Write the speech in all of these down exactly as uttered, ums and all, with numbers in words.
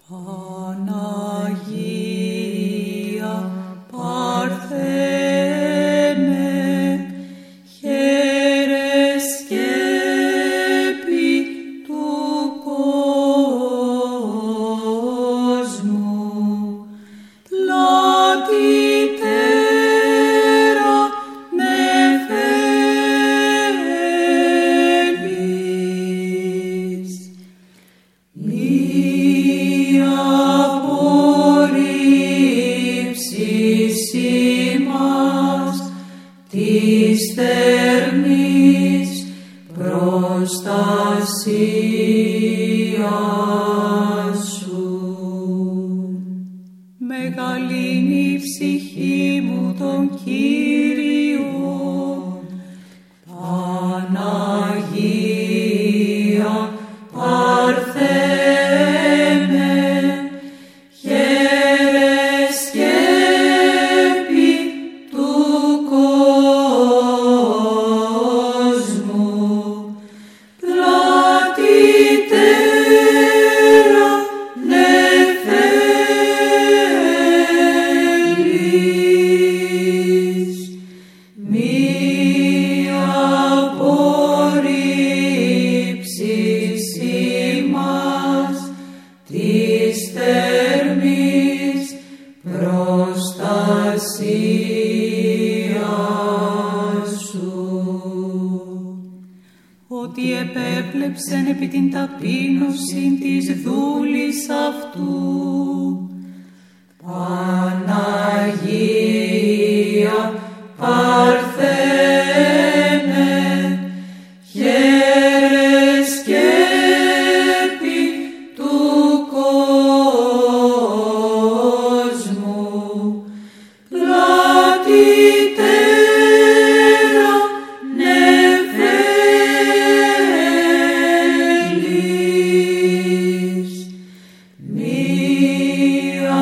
Παναγία Παρθένε, χαίρε σκέπη του κόσμου, πλατύτερα νεφέλης, μία απορρίψεις ημάς της θερμής προστασίας σου. Μεγαλύνει η ψυχή μου τον Κύριον, Παναγία Παρθένε, χαίρε σκέπη του κόσμου, πλατύτερα νεφέλης, μία απορρίψεις ημάς της θερμής προστασίας σου. Ότι επέπλεψεν επί την ταπείνωσιν της δούλης αυτού, Παναγία Παρθένε, χαίρε σκέπη του κόσμου, πλατύτερα νεφέλης, μία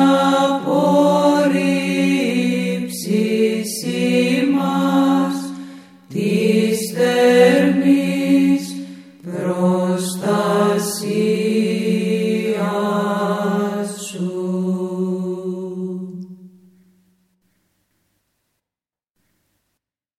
απορρίψεις ημάς της θερμής προστασίας.